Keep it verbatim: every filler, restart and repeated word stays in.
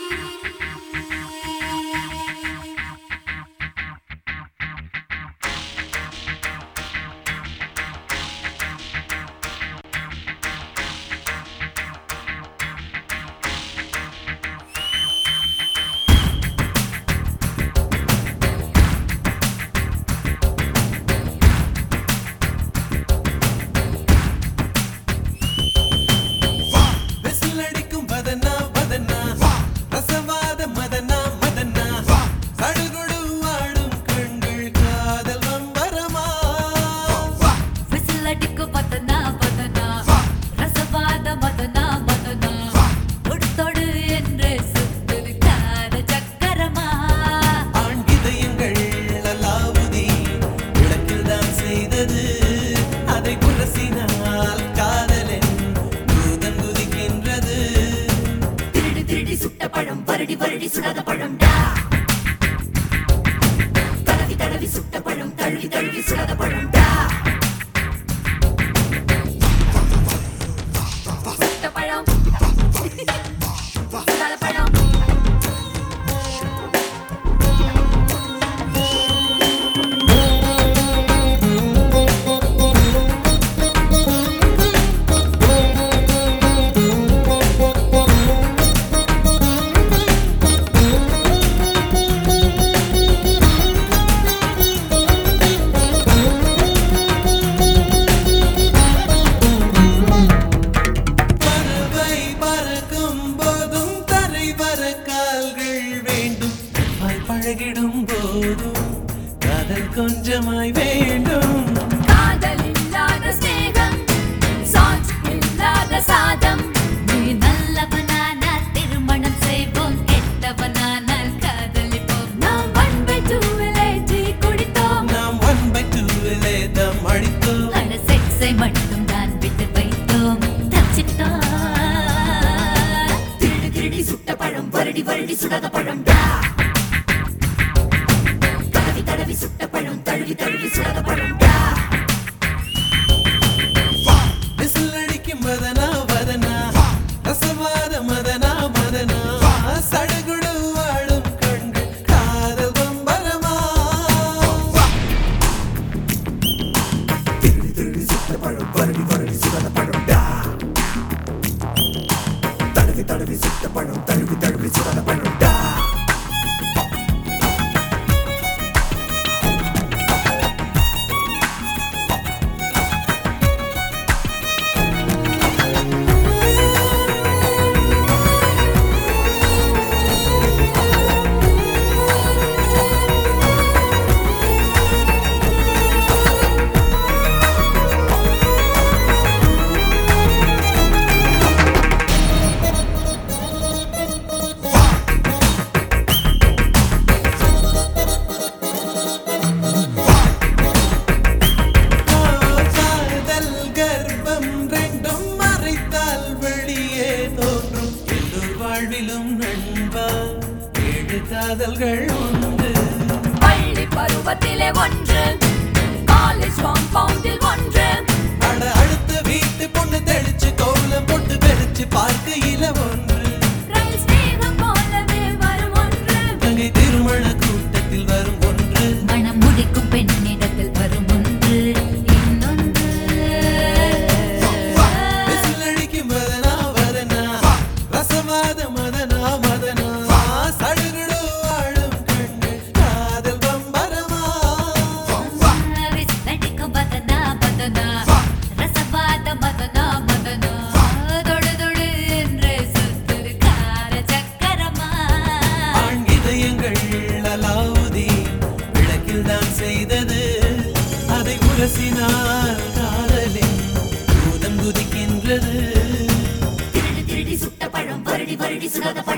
வருடி வருடி சுடாத பழம்டா, தடவி தடவி சுட்ட பழம், தழுவி தழுவி சுடாத பழம்டா, சுட்ட பழம் சுடாத பழம். பழகிடும் போதும் காதல் கொஞ்சமாய் வேண்டும். காதல் இல்லாத ஸ்நேகம், சாட்சி இல்லாத சாதம். நீ நல்லவனானால் திருமணம் செய்வோம், கெட்டவனானால் காதலிப்போம். நாம் ஒன் பை டூவிலே டீ குடித்தோம், நாம் ஒன் பை டூவிலே தம் அடித்தோம். அட செக்ஸை மட்டும் தான் விட்டு வைத்தோம், தச்சிட்டோம். திருடி திருடி சுட்ட பழம், வருடி வருடி சுடாத பழம்டா, தடவி சுட்ட பழம், தழுவி தழுவி சுடாத பழம்டா. விசில் அடிக்கும் மதனா வதனா, ரசவாத மதனா மதனா, சடுகுடு வாழும் கண்கள் காதல் பம்பரமா. திருடி திருடி சுட்ட பழம், வருடி வருடி சுடாத பழம்டா, தடவி தடவி சுட்ட பழம், தழுவி தழுவி சுடாத பழம்டா. வாழ்விலும் நண்பா ஏழு காதல்கள் உண்டு. பள்ளி பருவத்திலே ஒன்று, காலேஜ் காம்பவுண்டில் ஒன்று, அட அடுத்த வீட்டு பொண்ணு தெளிச்சு கோலம் போட்டு வெறிச்சு பார்க்கையில ஒன்று, ரயில் ஸ்நேகம் போலவே வரும் ஒன்று, தங்கை திருமண கூட்டத்தில் வரும் ஒன்று, மனம் முடிக்கும் பெண்ணிடத்தில் வரும் ஒன்று, இன்னொன்று விசில் அடிக்கும் மதனா வதனா, ரசவாத மதனா மதனா, சடுகுடு வாழும் கண்கள் காதல் பம்பரமா. விசிலடிக்கும் பதனா பதனா, ரசவாத மதனா மதனா, தொடு தொடு என்று சுத்துது கார சக்கரமா. ஆண் இதயங்கள் அலாவுதி விளக்கில் தான் செய்தது, அதை உரசினால் காதலின் பூதம் குதிக்கின்றது. திருடி திருடி சுட்ட பழம், வருடி வருடி சுடாத